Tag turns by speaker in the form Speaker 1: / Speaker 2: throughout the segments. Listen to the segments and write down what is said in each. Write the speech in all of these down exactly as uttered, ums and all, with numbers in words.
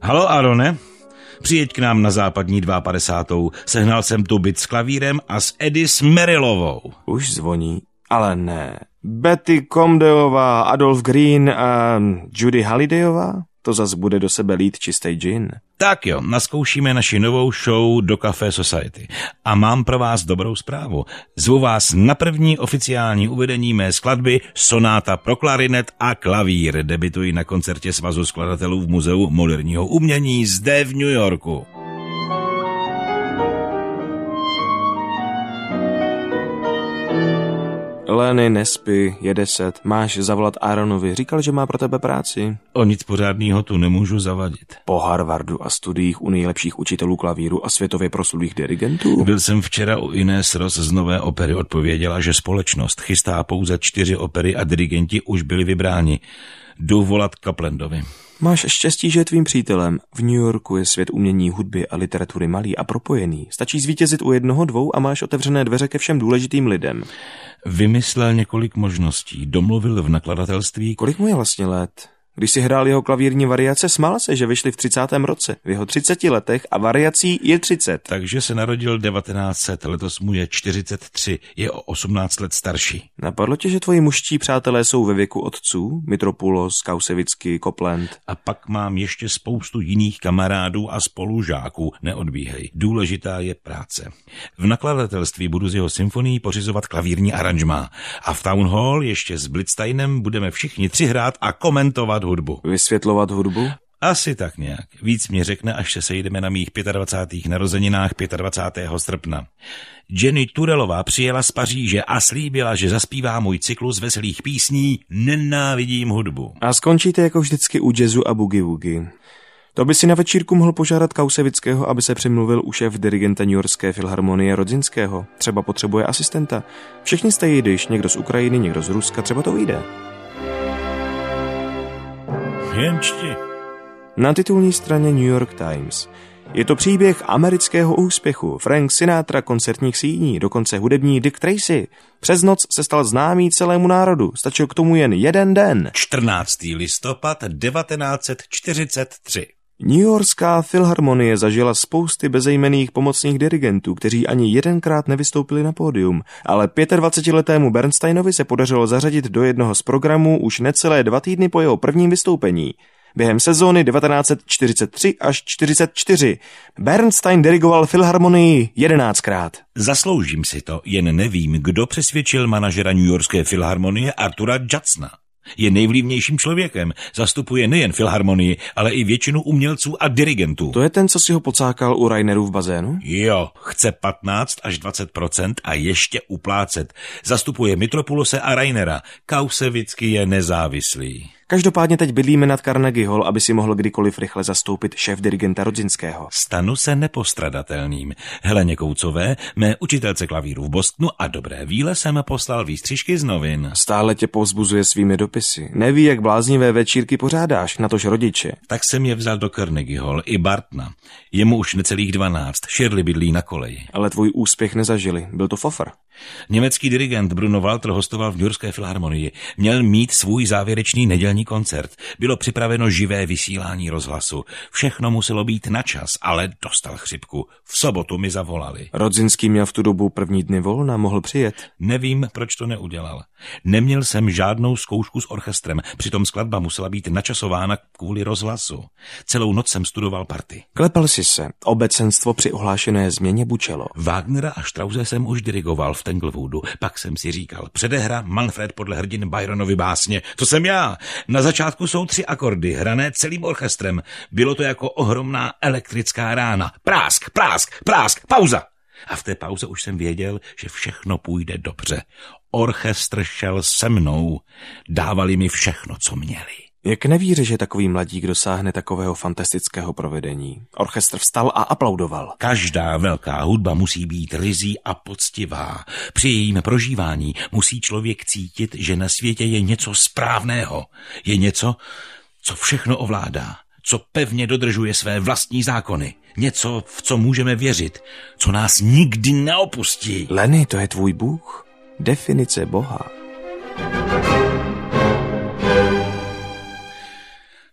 Speaker 1: Halo, Arone? Přijeď k nám na západní padesátou dva. Sehnal jsem tu byt s klavírem a s Edis Merilovou.
Speaker 2: Už zvoní, ale ne. Betty Comdeová, Adolf Green a Judy Hallidayová? To zas bude do sebe lít čistý gin.
Speaker 1: Tak jo, naskoušíme naši novou show do Café Society. A mám pro vás dobrou zprávu. Zvu vás na první oficiální uvedení mé skladby Sonáta pro klarinet a klavír. Debituji na koncertě Svazu skladatelů v Muzeu moderního umění zde v New Yorku.
Speaker 2: Lenny, nespí, je deset, máš zavolat Aaronovi, říkal, že má pro tebe práci.
Speaker 1: O nic pořádného tu nemůžu zavadit.
Speaker 2: Po Harvardu a studiích u nejlepších učitelů klavíru a světově proslulých dirigentů?
Speaker 1: Byl jsem včera u Inés Ross z Nové opery, odpověděla, že společnost chystá pouze čtyři opery a dirigenti už byli vybráni. Jdu volat Kaplandovi.
Speaker 2: Máš štěstí, že je tvým přítelem. V New Yorku je svět umění, hudby a literatury malý a propojený. Stačí zvítězit u jednoho, dvou a máš otevřené dveře ke všem důležitým lidem.
Speaker 1: Vymyslel několik možností, domluvil v nakladatelství.
Speaker 2: Kolik mu je vlastně let? Když si hrál jeho klavírní variace, smál se, že vyšly v třicátém roce, v jeho třiceti letech a variací je třicet.
Speaker 1: Takže se narodil devatenáct set, letos mu je čtyřicet tři, je o osmnáct let starší.
Speaker 2: Napadlo tě, že tvoji mužští přátelé jsou ve věku otců? Mitropoulos, Kausevický, Copland.
Speaker 1: A pak mám ještě spoustu jiných kamarádů a spolužáků, neodbíhej. Důležitá je práce. V nakladatelství budu z jeho symfonií pořizovat klavírní aranžmá. A v Town Hall ještě s Blitzsteinem budeme všichni tři hrát a komentovat hudbu.
Speaker 2: Vysvětlovat hudbu?
Speaker 1: Asi tak nějak. Víc mě řekne, až se sejdeme na mých dvacátých pátých narozeninách dvacátého pátého srpna. Jenny Turelová přijela z Paříže a slíbila, že zaspívá můj cyklus veselých písní Nenávidím hudbu.
Speaker 2: A skončíte jako vždycky u jazzu a boogie-woogie. To by si na večírku mohl požádat Kausevického, aby se přimluvil u šéf dirigenta New Yorkské filharmonie Rodzinského. Třeba potřebuje asistenta. Všichni jste jidiš, někdo z Ukrajiny, někdo z Ruska, třeba to vyjde.
Speaker 1: Jen čti.
Speaker 2: Na titulní straně New York Times. Je to příběh amerického úspěchu. Frank Sinatra koncertních síní, dokonce hudební Dick Tracy. Přes noc se stal známý celému národu. Stačil k tomu jen jeden den.
Speaker 1: čtrnáctého listopadu devatenáct set čtyřicet tři.
Speaker 2: New Yorkská filharmonie zažila spousty bezejmenných pomocných dirigentů, kteří ani jedenkrát nevystoupili na pódium, ale dvacetipětiletému Bernsteinovi se podařilo zařadit do jednoho z programů už necelé dva týdny po jeho prvním vystoupení. Během sezóny devatenáct set čtyřicet tři až čtyřicet čtyři Bernstein dirigoval filharmonii jedenáctkrát.
Speaker 1: Zasloužím si to, jen nevím, kdo přesvědčil manažera New Yorkské filharmonie Artura Judsona. Je nejvlivnějším člověkem, zastupuje nejen filharmonii, ale i většinu umělců a dirigentů.
Speaker 2: To je ten, co si ho pocákal u Raineru v bazénu?
Speaker 1: Jo, chce patnáct až dvacet procent a ještě uplácet. Zastupuje Mitropoulose a Rainera. Kausevický je nezávislý.
Speaker 2: Každopádně teď bydlíme nad Carnegie Hall, aby si mohl kdykoliv rychle zastoupit šéf dirigenta Rodzinského.
Speaker 1: Stanu se nepostradatelným. Heleně Koucové, mé učitelce klavíru v Bostonu a dobré víle jsem poslal výstřižky z novin.
Speaker 2: Stále tě povzbuzuje svými dopisy. Neví, jak bláznivé večírky pořádáš, natož rodiče.
Speaker 1: Tak jsem je vzal do Carnegie Hall i Bartna. Je mu už necelých dvanáct, Shirley bydlí na koleji.
Speaker 2: Ale tvůj úspěch nezažili, byl to fofr.
Speaker 1: Německý dirigent Bruno Walter hostoval v New Yorkské filharmonii. Měl mít svůj závěrečný nedělní koncert. Bylo připraveno živé vysílání rozhlasu. Všechno muselo být na čas, ale dostal chřipku. V sobotu mi zavolali.
Speaker 2: Rodzinský měl v tu dobu první dny volna, mohl přijet.
Speaker 1: Nevím, proč to neudělal. Neměl jsem žádnou zkoušku s orchestrem, přitom skladba musela být načasována kvůli rozhlasu. Celou noc jsem studoval party.
Speaker 2: Klepal si se. Obecenstvo při ohlášené změně bučelo.
Speaker 1: Wagnera a Strause jsem už dirigoval v Tanglewoodu. Pak jsem si říkal, předehra Manfred podle hrdin Byronovy básně. To jsem já. Na začátku jsou tři akordy, hrané celým orchestrem. Bylo to jako ohromná elektrická rána. Prásk, prásk, prásk, pauza. A v té pauze už jsem věděl, že všechno půjde dobře. Orchestr šel se mnou. Dávali mi všechno, co měli.
Speaker 2: Jak nevíře, že takový mladík dosáhne takového fantastického provedení? Orchestr vstal a aplaudoval.
Speaker 1: Každá velká hudba musí být ryzí a poctivá. Při jejím prožívání musí člověk cítit, že na světě je něco správného. Je něco, co všechno ovládá, co pevně dodržuje své vlastní zákony. Něco, v co můžeme věřit, co nás nikdy neopustí.
Speaker 2: Lenny, to je tvůj Bůh. Definice Boha.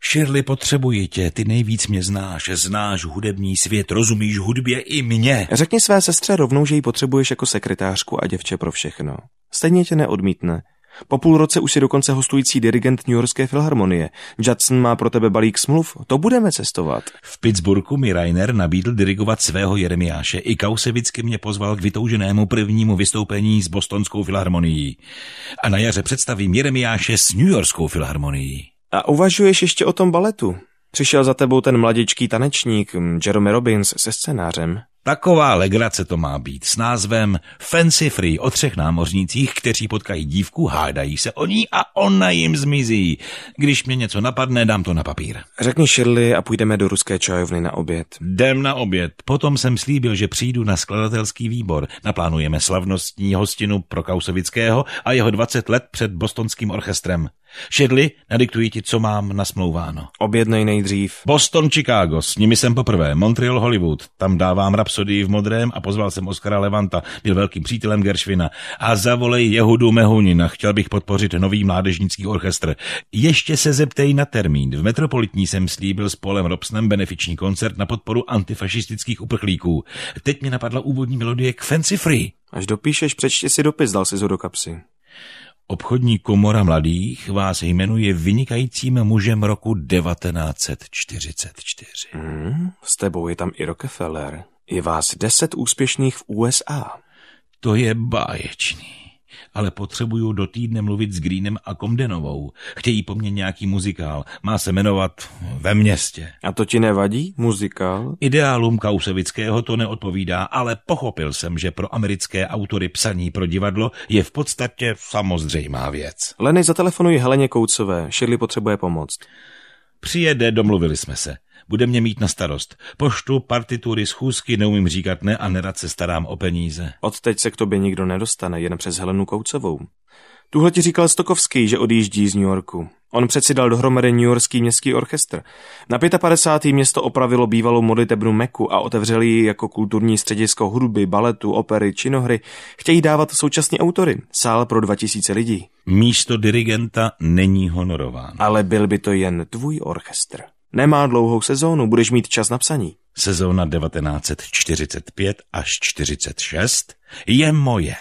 Speaker 1: Shirley, potřebuji tě, ty nejvíc mě znáš, znáš hudební svět, rozumíš hudbě i mě.
Speaker 2: Řekni své sestře rovnou, že ji potřebuješ jako sekretářku a děvče pro všechno. Stejně tě neodmítne. Po půl roce už si dokonce hostující dirigent Newyorské filharmonie. Judson má pro tebe balík smluv, to budeme cestovat.
Speaker 1: V Pittsburghu mi Rainer nabídl dirigovat svého Jeremiáše. I Kausevicky mě pozval k vytouženému prvnímu vystoupení s Bostonskou filharmonií. A na jaře představím Jeremiáše s Newyorskou filharmonií.
Speaker 2: A uvažuješ ještě o tom baletu? Přišel za tebou ten mladičký tanečník Jeremy Robbins se scénářem.
Speaker 1: Taková legrace to má být s názvem Fancy Free o třech námořnících, kteří potkají dívku, hádají se o ní a ona jim zmizí. Když mě něco napadne, dám to na papír.
Speaker 2: Řekni Shirley a půjdeme do ruské čajovny na oběd.
Speaker 1: Jdem na oběd. Potom jsem slíbil, že přijdu na skladatelský výbor. Naplánujeme slavnostní hostinu pro Kausevického a jeho dvacet let před bostonským orchestrem. Shirley, nadiktuji ti, co mám nasmlouváno.
Speaker 2: Objednej nejdřív.
Speaker 1: Boston, Chicago, s nimi jsem poprvé. Montreal, Hollywood, tam dávám Rapsodii v modrém a pozval jsem Oskara Levanta, byl velkým přítelem Gershwina. A zavolej Jehudu Mehunina, chtěl bych podpořit nový mládežnický orchestr. Ještě se zeptej na termín. V Metropolitní jsem slíbil s Paulem Robsonem benefiční koncert na podporu antifašistických uprchlíků. Teď mi napadla úvodní melodie k Fancy Free.
Speaker 2: Až dopíšeš, přečti si dopis, dal si ho do kapsy.
Speaker 1: Obchodní komora mladých vás jmenuje vynikajícím mužem roku devatenáct set čtyřicet čtyři.
Speaker 2: Hmm, s tebou je tam i Rockefeller. Je vás deset úspěšných v U S A.
Speaker 1: To je báječný. Ale potřebuju do týdne mluvit s Greenem a Comdenovou. Chtějí po mně nějaký muzikál. Má se jmenovat Ve městě.
Speaker 2: A to ti nevadí, muzikál?
Speaker 1: Ideálům Kausevického to neodpovídá, ale pochopil jsem, že pro americké autory psaní pro divadlo je v podstatě samozřejmá věc.
Speaker 2: Leny, zatelefonuji Heleně Koucové. Shirley potřebuje pomoct.
Speaker 1: Přijede, domluvili jsme se. Bude mě mít na starost. Poštu, partitury, schůzky, neumím říkat ne a nerad se starám o peníze.
Speaker 2: Odteď se k tobě nikdo nedostane, jen přes Helenu Koucovou. Tuhle ti říkal Stokovský, že odjíždí z New Yorku. On přeci dal dohromady Newyorský městský orchestr. Na padesátém pátém město opravilo bývalou modlitebnu Meku a otevřeli ji jako kulturní středisko hudby, baletu, opery, činohry. Chtějí dávat současní autory. Sál pro dva tisíce lidí.
Speaker 1: Místo dirigenta není honorován.
Speaker 2: Ale byl by to jen tvůj orchestr. Nemá dlouhou sezónu, budeš mít čas na psaní.
Speaker 1: Sezóna devatenáct set čtyřicet pět až čtyřicet šest je moje.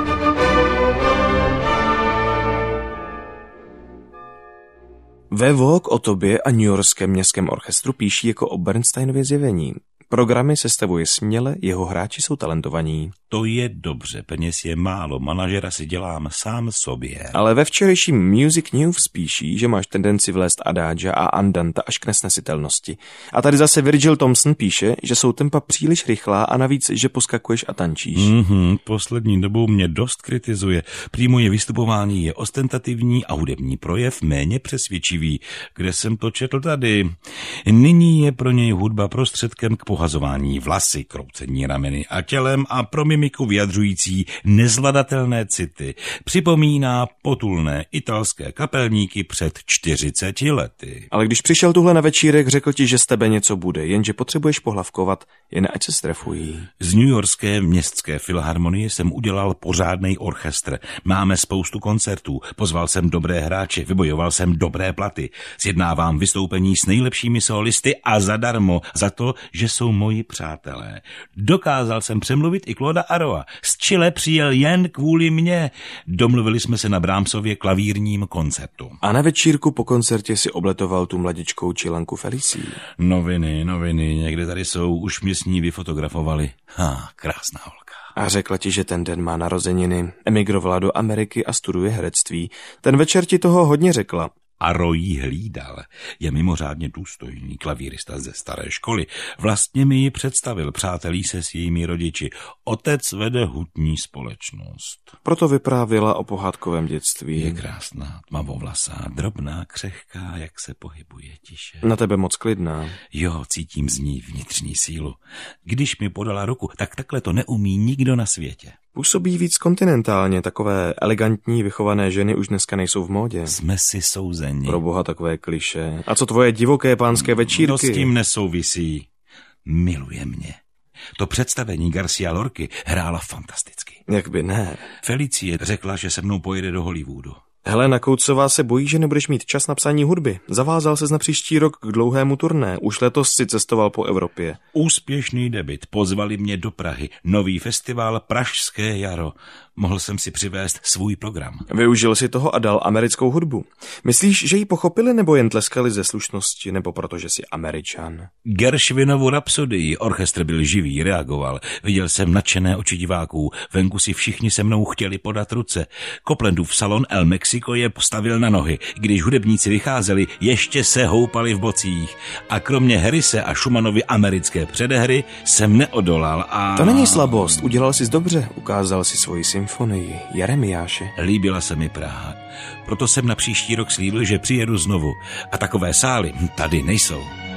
Speaker 2: Ve Vogue o tobě a Newyorském městském orchestru píší jako o Bernsteinově zjevení. Programy sestavuje směle, jeho hráči jsou talentovaní.
Speaker 1: To je dobře, peněz je málo, manažera si dělám sám sobě.
Speaker 2: Ale ve včerejším Music News píší, že máš tendenci vlézt adágia a andanta až k nesnesitelnosti. A tady zase Virgil Thompson píše, že jsou tempa příliš rychlá a navíc, že poskakuješ a tančíš.
Speaker 1: Mm-hmm, poslední dobou mě dost kritizuje. Prý moje vystupování je ostentativní a hudební projev méně přesvědčivý. Kde jsem to četl tady? Nyní je pro něj hudba prostředkem k pohazování vlasy, kroucení rameny a tělem a pro mimiku vyjadřující nezvladatelné city. Připomíná potulné italské kapelníky před čtyřiceti lety.
Speaker 2: Ale když přišel tuhle na večírek, řekl ti, že z tebe něco bude, jenže potřebuješ pohlavkovat, jen ať se strefují.
Speaker 1: Z Newyorské městské filharmonie jsem udělal pořádnej orchestr. Máme spoustu koncertů, pozval jsem dobré hráče, vybojoval jsem dobré platy. Sjednávám vystoupení s nejlepšími solisty a zadarmo za to, že jsou moji přátelé. Dokázal jsem přemluvit i Clauda Aroa. Z Chile přijel jen kvůli mně. Domluvili jsme se na Brahmsově klavírním koncertu.
Speaker 2: A na večírku po koncertě si obletoval tu mladičkou Čilanku Felicii.
Speaker 1: Noviny, noviny, někde tady jsou, už mě s ní vyfotografovali. Ha, krásná holka.
Speaker 2: A řekla ti, že ten den má narozeniny, emigrovala do Ameriky a studuje herectví. Ten večer ti toho hodně řekla.
Speaker 1: Aro jí hlídal. Je mimořádně důstojný klavírista ze staré školy. Vlastně mi ji představil, přátelí se s jejími rodiči. Otec vede hutní společnost.
Speaker 2: Proto vyprávěla o pohádkovém dětství.
Speaker 1: Je krásná, tmavovlasá, drobná, křehká, jak se pohybuje tiše.
Speaker 2: Na tebe moc klidná.
Speaker 1: Jo, cítím z ní vnitřní sílu. Když mi podala ruku, tak takhle to neumí nikdo na světě.
Speaker 2: Působí víc kontinentálně, takové elegantní, vychované ženy už dneska nejsou v módě.
Speaker 1: Jsme si souzeni.
Speaker 2: Proboha, takové klišé. A co tvoje divoké pánské večírky?
Speaker 1: To s tím nesouvisí. Miluje mě. To představení Garcia Lorky hrála fantasticky.
Speaker 2: Jak by ne.
Speaker 1: Felicie řekla, že se mnou pojede do Hollywoodu.
Speaker 2: Helena Koucová se bojí, že nebudeš mít čas na psaní hudby. Zavázal ses na příští rok k dlouhému turné. Už letos si cestoval po Evropě.
Speaker 1: Úspěšný debut. Pozvali mě do Prahy. Nový festival Pražské jaro. Mohl jsem si přivést svůj program.
Speaker 2: Využil si toho a dal americkou hudbu. Myslíš, že ji pochopili nebo jen tleskali ze slušnosti, nebo protože jsi Američan?
Speaker 1: Gershwinovu rapsodii. Orchestr byl živý, reagoval. Viděl jsem nadšené oči diváků. Venku si všichni se mnou chtěli podat ruce. Coplandův salon El Mexico je postavil na nohy. Když hudebníci vycházeli, ještě se houpali v bocích. A kromě Harrise a Schumannovy americké předehry jsem neodolal a...
Speaker 2: To není slabost, udělal jsi dobře, ukázal si svoji symfonii, Jeremiáše.
Speaker 1: Líbila se mi Praha. Proto jsem na příští rok slíbil, že přijedu znovu. A takové sály tady nejsou.